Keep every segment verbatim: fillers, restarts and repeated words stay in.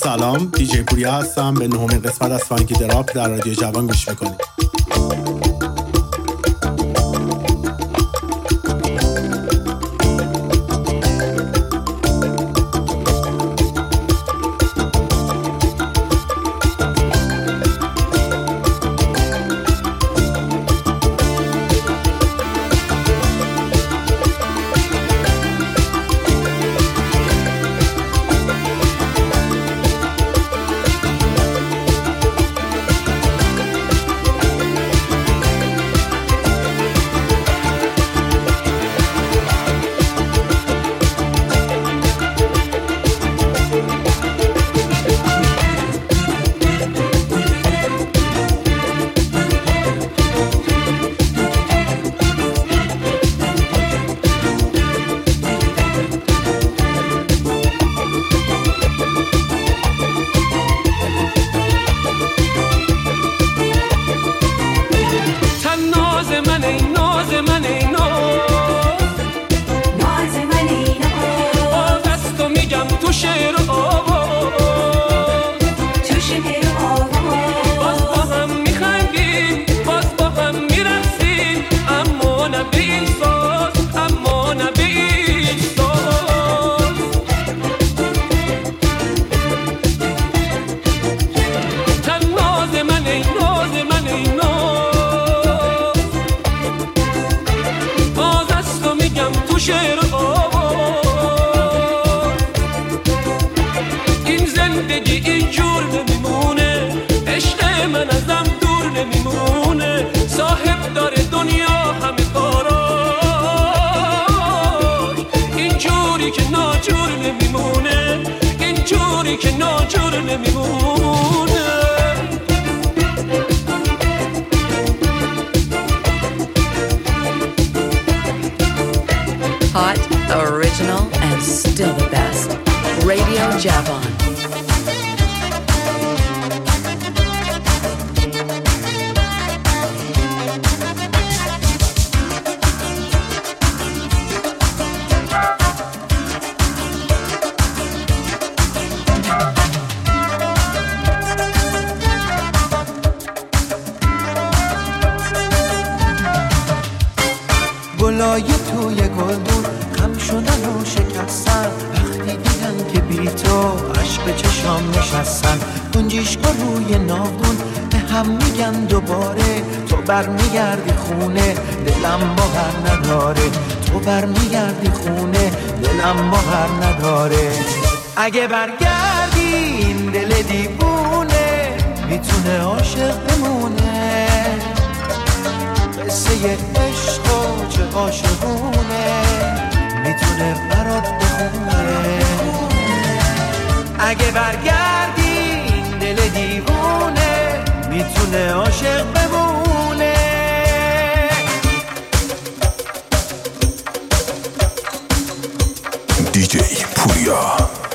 سلام، دیجی پوریا هستم. به نهمین قسمت از فانکی دراپ در رادیو جوان گوش میکنید. Hot, original, and still the best. Radio Javon. گلای توی گلدون خم شدن و شکستن، وقتی دیدن که بی تو عشق چشام نشستن. گنجیشکا روی ناودون به هم میگن دوباره، تو بر میگردی خونه دلم باور نداره، تو بر میگردی خونه دلم باور نداره. اگه برگردی این دل دیوونه میتونه عاشق بمونه، قصه عشق و چه عاشقونه میتونه برات بخونه. اگه برگردی این دل دیوونه میتونه عاشق بمونه. دیجی پوریا.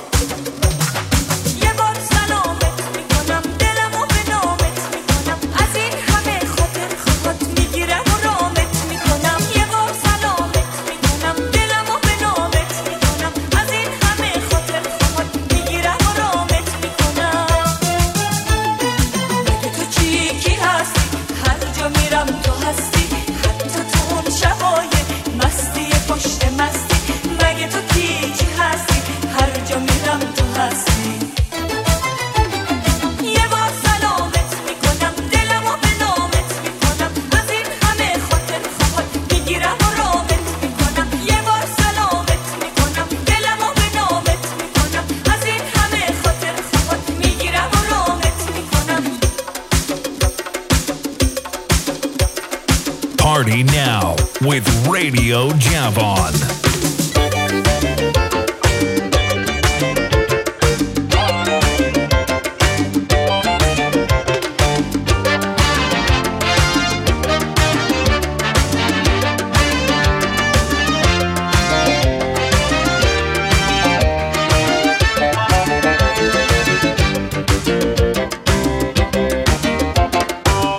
Party now with Radio Javon.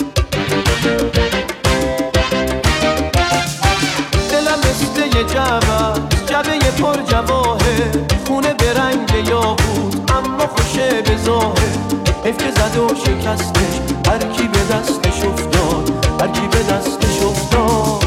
جمع حیف که زد و شکستش، هر کی به دستش افتاد، هر کی به دستش افتاد.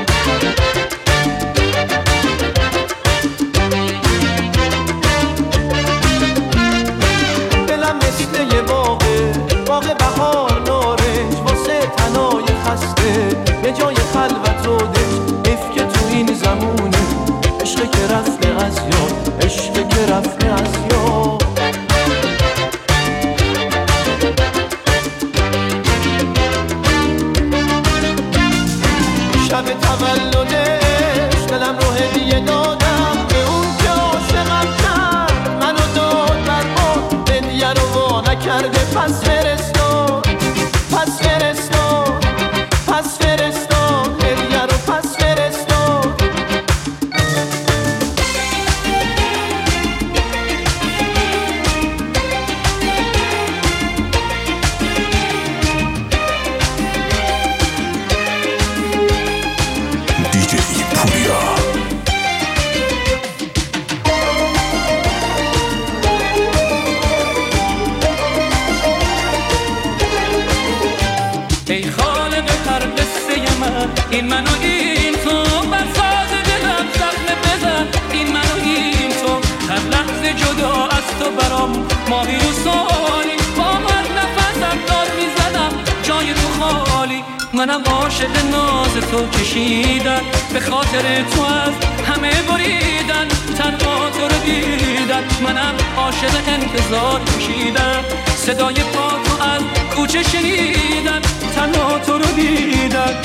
دلم مثل یه باغه، باغ بهار نارنج، واسه تنای خسته به جای خلوت و دنج. حیف که تو این زمونه عشق که رفته از یاد، عشق که رفته از یاد. شب تولدش دلم رو هدیه دادم به اون که عاشقم کرد، منو داد برباد، هدیه رو وا نکرده. پس فرستاد، پس فرستاد، پس فرستاد، هدیه رو پس فرستاد. دیجی پوریا. ای خالق هر قصه من، این منو این تو، بر ساز دلم زخم بزن. این منو این تو، هر لحظه جدا از تو برام ماهی و سالی. با هر نفسم داد میزنم جای تو خالی. منم عاشق ناز تو کشیدن، به خاطر تو از همه بریدن، تنها تو رو دیدن. منم عاشق انتظار کشیدن، صدای پا تو از کوچه شنیدن، تنها تو رو دیدن.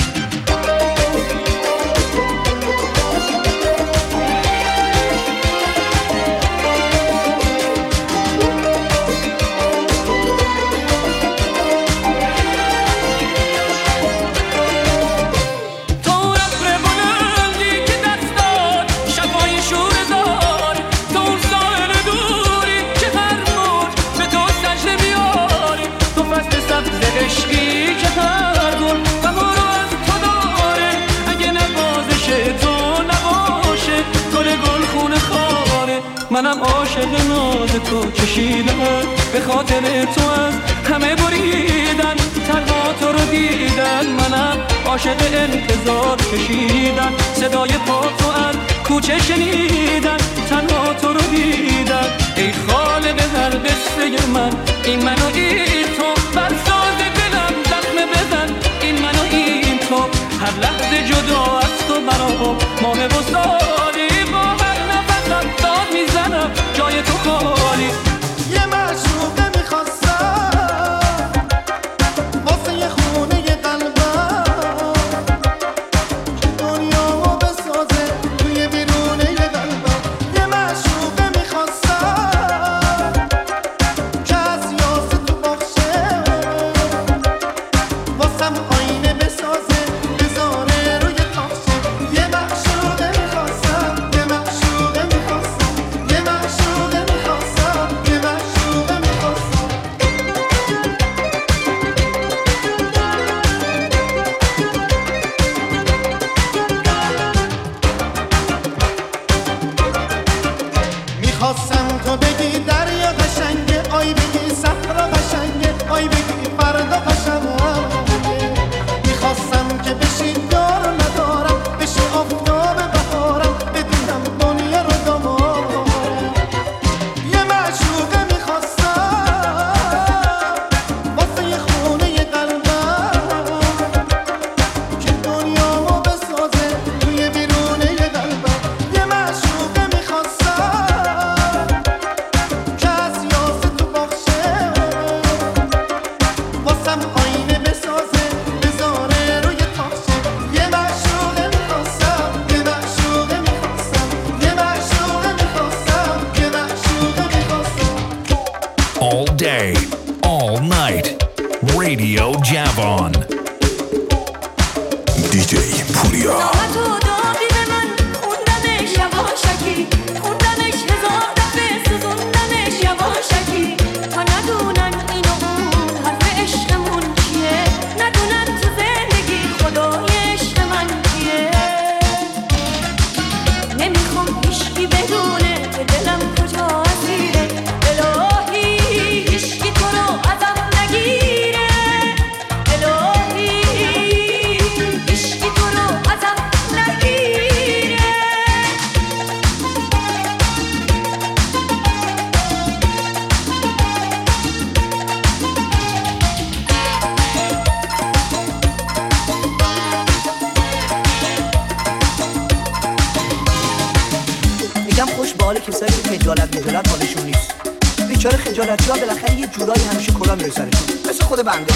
عشقی که هر گل بهار از تو داره، اگه نوازش تو نباشه گل گل خونه خاره. منم عاشق ناز تو کشیدم، به خاطر تو از همه بریدن، تنها تو رو دیدن. منم عاشق انتظار کشیدن، صدای پا تو از کوچه شنیدن، تنها تو رو دیدن. ای خالق هر قصه من، این منو این تو، بر ساز دلم زخم بزن. این منو این تو، هر لحظه جدا از تو برام ماه و سالی. با هر نفسم داد میزنم جای تو خالی. یه معشوقه میخواستم واسه یه خونه یه قلبم، که دنیامو بسازه توی بیرونه یه قلبم. یه معشوقه میخواستم که از یاسه تو باخشه، واسم آینه بسازه بذاره روی تاخشه. یه معشوقه میخواستم، یه معشوقه میخواستم، یه معشوقه میخواستم، یه معشوقه میخواستم. میخواستم تو بگی دریا قشنگه، آی بگی صحرا قشنگه، آی بگی فردا قشنگه. میخواستم که بشی دار ندارم، بشی آفتاب بهارم، بدونم دنیا رو دامارم. یه معشوقه میخواستم واسه یه خونه یه قلبم، که دنیامو بسازه توی بیرونه یه قلبم. یه معشوقه میخواستم که از یاسه تو باخشه، واسم آینه بسازه بذاره روی تاخشه. یه معشوقه میخواستم، یه معشوقه میخواستم، یه معشوقه میخواستم، یه معشوقه میخواستم. All day, all night. Radio Javon. دیجی پوریا. تو دادی به من، خوندمش یواشکی، خوندمش هزار دفعه، سوزوندمش یواشکی. تا ندونن این و اون حرف عشقمون چیه، ندونن تو زندگی خدای عشق من کیه. نمیخوام هیچکی بدونه که دلم کجا اسیره، الهی هیچکی تو رو ازم خجالتی ها بالاخره یه جورایی همیشه کلا میره سرشون، مثل خود بنده.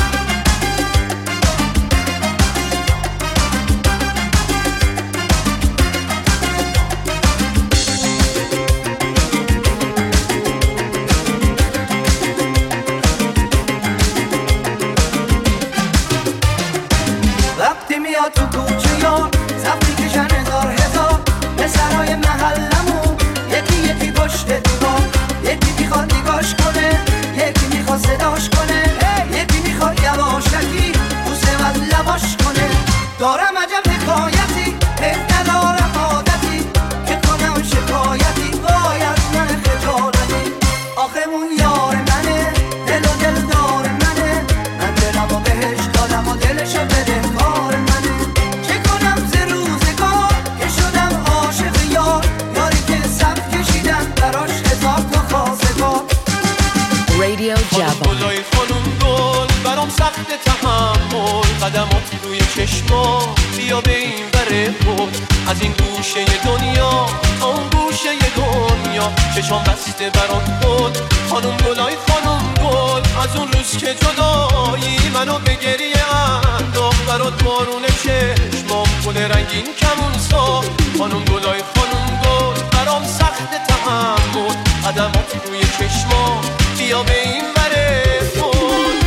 وقتی میاد تو کوچه یا زفتی کشن هزار هزار پسرهای محلمون یکی یکی پشت دیوار، یکی میخواد نگاش کنه، یکی میخواد صداش کنه، یکی میخواد یواشکی بوسه از لباش کنه. دارم عجب حکایتی حیف ندارم عادتی که کنم شکایتی وای از من خجالتی. آخه اون یار منه دل و دل دار منه، من دلم و بهش دادم و دلشو بده کار منه. چه کنم ز روزگار که شدم عاشق یار، یاری که صف کشیدم براش هزار تا خواستگار. Radio Jabon. گلای خانم گل برام سخت تحمل، قدمات روی چشما بیا به این بره بود، از این گوشه دنیا اون گوشه دنیا چشم بسته برات بود. خانم گلای خانم گل از اون روز که جدایی منو به گریه انداخت، برات بارون چشمام گل رنگین کمون ساخت. خانم گلای خانم گل برام سخت تحمل، قدمات روی چشما بیا به این بره بود.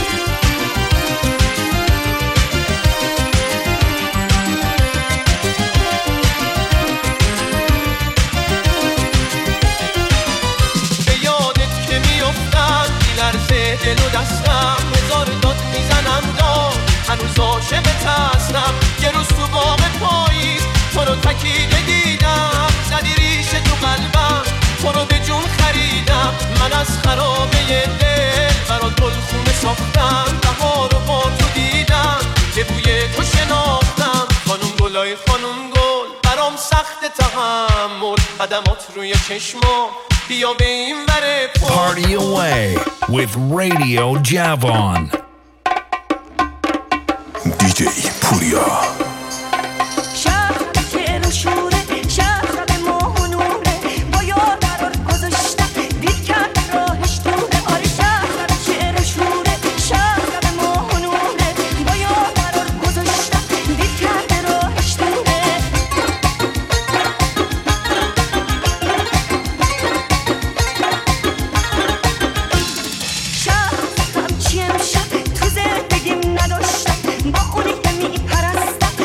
به یادت که میافتم میلرزه دل و دستم، هزار داد میزنم داد هنوز عاشقت هستم. یه روز تو باغ پاییز تو رو تکیده دیدم، زدی ریشه تو قلبم تو رو به جون خریدم. من از خرابه دل برات گلخونه ساختم، بهار رو با تو دیدم که بوی تو شناختم. خانم گلای خانم گل برام سخت تحمل، قدمات روی چشما بیا به این وره پل. Party away with Radio Javon. دی جی پوریا. شهر که رو شوره، شهر به ماهنوره، با یار قرار گذاشتم دید کرد راهش دوره. آره شهر که رو شوره، شهر به ماهنوره، با یار قرار گذاشتم دید کرد راهش دوره. شهر همچی امشب تو زندگیم نداشتم، با اونی که میپرستم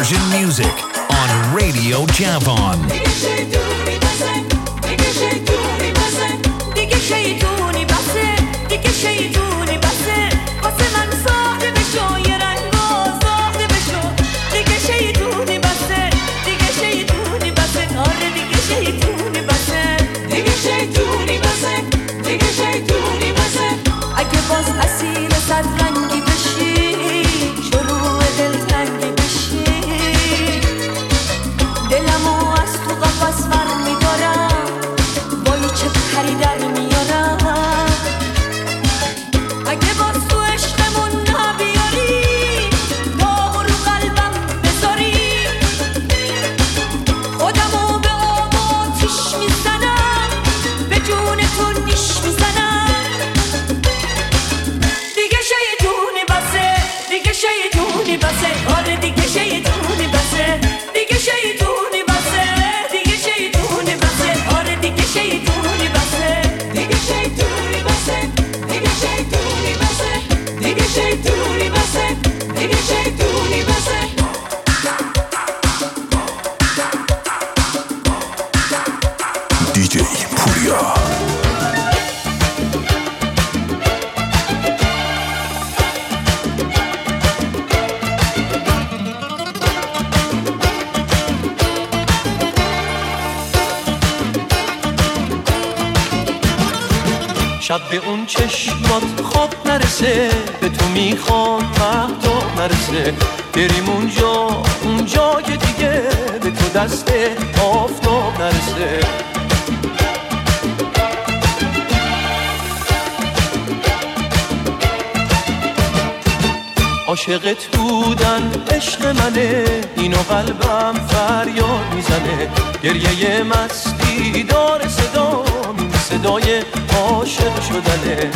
Persian music on Radio Javon. شب به اون چشمات خواب نرسه، به تو میخوام مهتاب نرسه، بریم اونجا اونجا که دیگه به تو دست آفتاب نرسه. عاشقت بودن عشق منه، اینو قلبم فریاد میزنه، گریه مستی داره صدا، این صدای عاشق شدنه.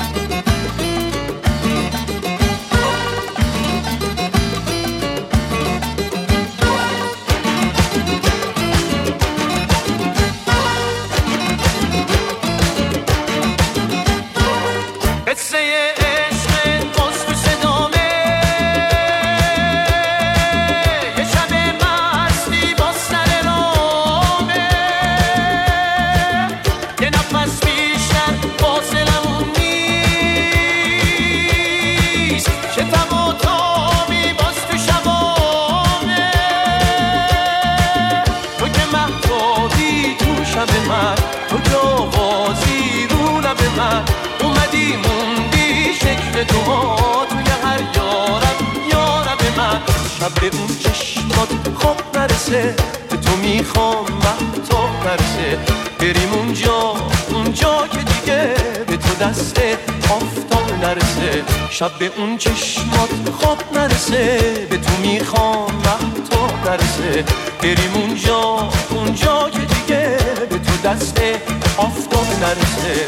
به اون چشمات خواب نرسه، به تو میخوام مهتاب نرسه، بریم اونجا اونجا که دیگه به تو دست آفتاب نرسه. شب به اون چشمات خواب نرسه، به تو میخوام مهتاب نرسه، بریم اونجا اونجا که دیگه به تو دست آفتاب نرسه.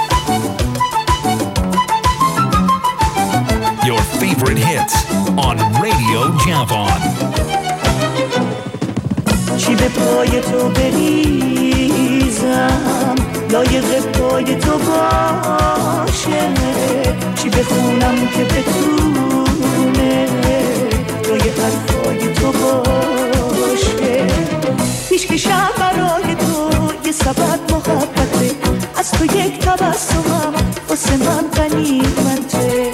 Your favorite hits on Radio Javon. چی به پای تو بریزم لایق پای تو باشه، چی بخونم که بتونه جای حرفای تو باشه. پیش کشم برای تو یه سبب محبته، از تو یک تبسمم واسه من غنیمته.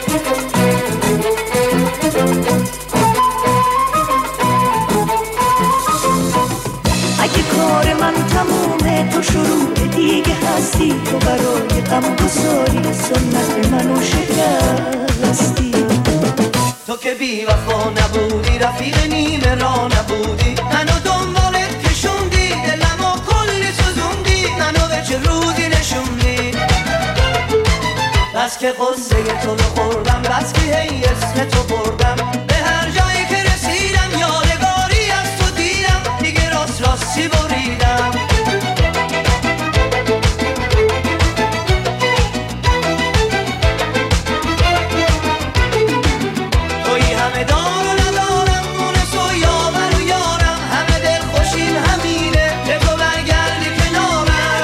اگه کار من تمومه تو شروع دیگه هستی، تو برای غم گساری سنت منو شکستی. تو که بی وفا نبودی، رفیق نیمه را نبودی، منو دنبالت کشوندی، دلمو کلی سوزوندی، منو به چه روزی نشوندی. بس که قصه تو رو خوردم، بس که هی اسم تو بردم، به هر جایی که رسیدم یادگاری از تو دیدم، دیگه راست راستی بریدم. توی همه دار و ندارم، مونس و یاور و یارم، همه دل خوشیم همینه که تو برگردی کنارم.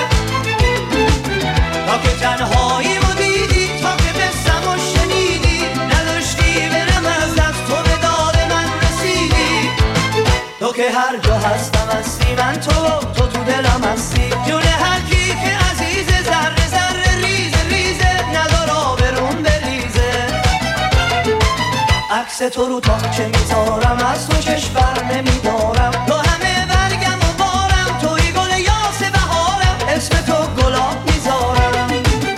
تا که تنهایی و دیدی، تا که بستم و شنیدی، نداشتی برم از دست تو که هر جا هستم هستی، من تو تو تو دلم هستی. جون هر کی که عزیز ذره ذره ریزه ریزه ندار آبرون بریزه. عکس تو رو تا چه میذارم از تو چشم بر نمیدارم. تو همه برگم و بارم، توی گل یاس بهارم، اسم تو گلاب میذارم.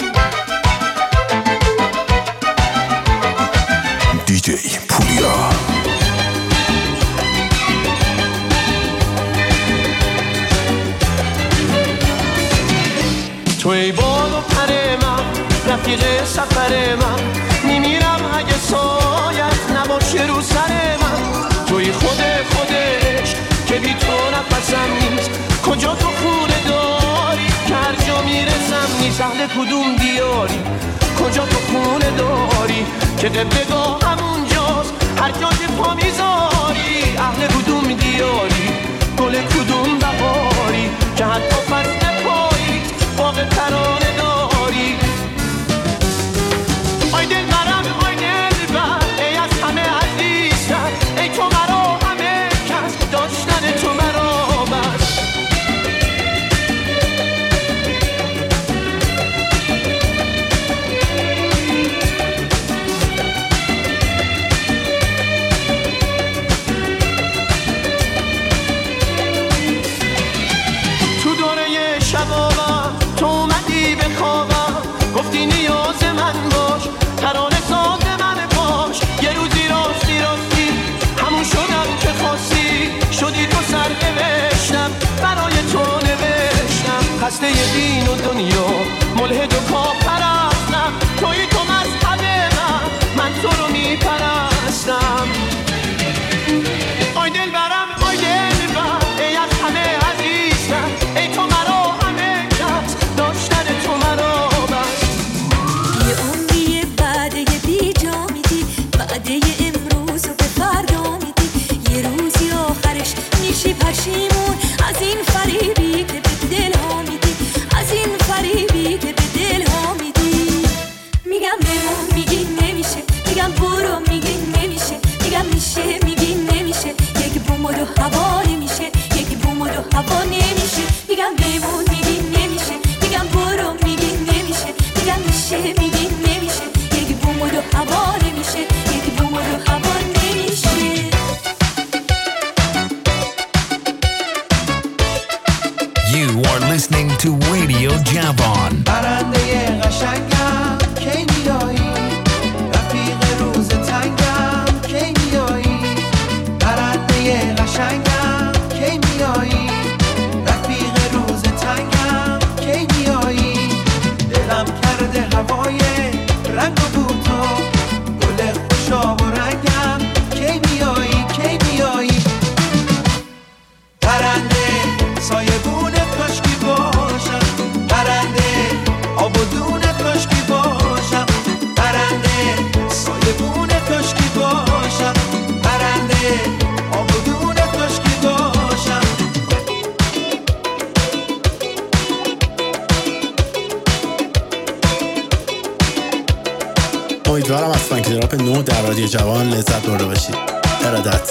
دیجی پوریا. تو ای باد و پر من، رفیق سفر من، میمیرم اگه سایت نباشه رو سر من. توی خود خودش که بی تو نفسم نیست، کجا تو خونه داری که هر جا میرسم نیست. اهل کدوم دیاری، کجا تو خونه داری که قبلگاه همونجاست هر جا که پا میذاری. اهل کدوم دیاری، گل کدوم بهاری که حتی فصل پاییز باغ ترانه داری. آی دل برم آی دل بر، ای از همه عزیزتر، ای تو مرا همه کس، داشتن تو مرا بس. تو دوره شبابم تو اومدی به خوابم، گفتی نیاز من باش، ترانه ساز من باش. یه روزی راستی راستی همون شدم که خواستی، شدی تو سر نوشتم برای تو نوشتم. خسته دین و دنیا ملحد و کافرستم، توی تو مذهب من، من تو رو میپرستم. آی دل برم آی دل بر، ای از همه عزیزتر، ای تو مرا همه کس، داشتن تو مرا بس. یه عمریه بعده یه بی جا میدی، بعده یه امروز رو به فردا میدی. یه روزی آخرش میشی پشیمون از این فریبی که به دل ها میدی، از این فریبی که به دل ها میدی. میگم بمون میگی نمیشه، میگم برو میگی نمیشه، میگم میشه میگی نمیشه. یک بوم و دو هوا نمیشه، یک بوم و دو هوا نمیشه. میگم بمون میگی نمیشه، میگم برو میگی نمیشه، میگم میشه میگی نمیشه. یک بوم و دو هوا نمیشه، یک بوم و دو هوا نمیشه. You are listening to Radio Javon. برنده قشنگم کی میایی، رفیق روز تنگم کی میایی. برنده قشنگم کی میایی، رفیق روز تنگم کی میایی. دلم کرده هوای رنگ و بو تو، گل خوشاب و رنگم کی میایی کی میایی. برنده سایبون کاشکی باشم، برنده آب و دون کاشکی باشم، برنده سایبون کاشکی باشم، برنده آب و دون کاشکی باشم. امیدوارم از فانکی دراپ نه در رادیو جوان لذت برده باشید. ارادت.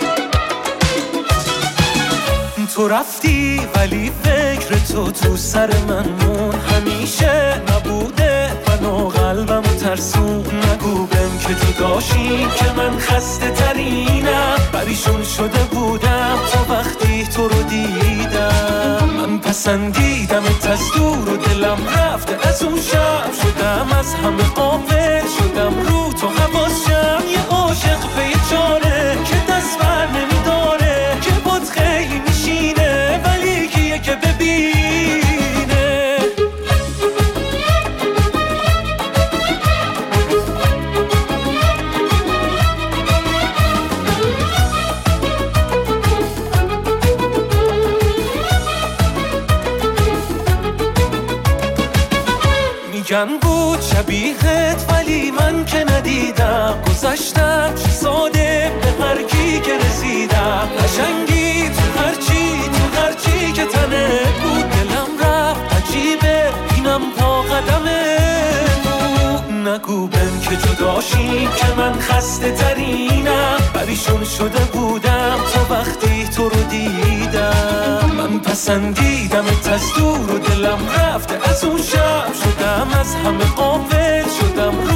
تو رفتی ولی فکر تو تو سر من مون، همیشه نبوده من و قلبم ترسون. نگو بهم که جداشی که من خسته ترینم، پریشون شده بودم تا وقتی تو رو دیدم. من پسندیدمت از دور و دلم رفته از اون شب، شدم از همه غافل، شدم رو تو حواسم. یه عاشق به یه چاره که دست بر نمیداره، که بود خیلی میشینه ولی کیه که ببینه. میگن بود شبیهت ولی من که ندیدم، گذشتم چه ساده به هر کی که رسیدم. قشنگی تو هرچی تو هرچی که تنه بود، دلم رفت عجیبه اینم تا قدمه بود. نگو بهم که جداشی که من خسته ترینم، پریشون شده بودم تا وقتی تو تو رو دیدم، من پسندیدم از دور و دلم رفته از اون شب، شدم از همه غافل، شدم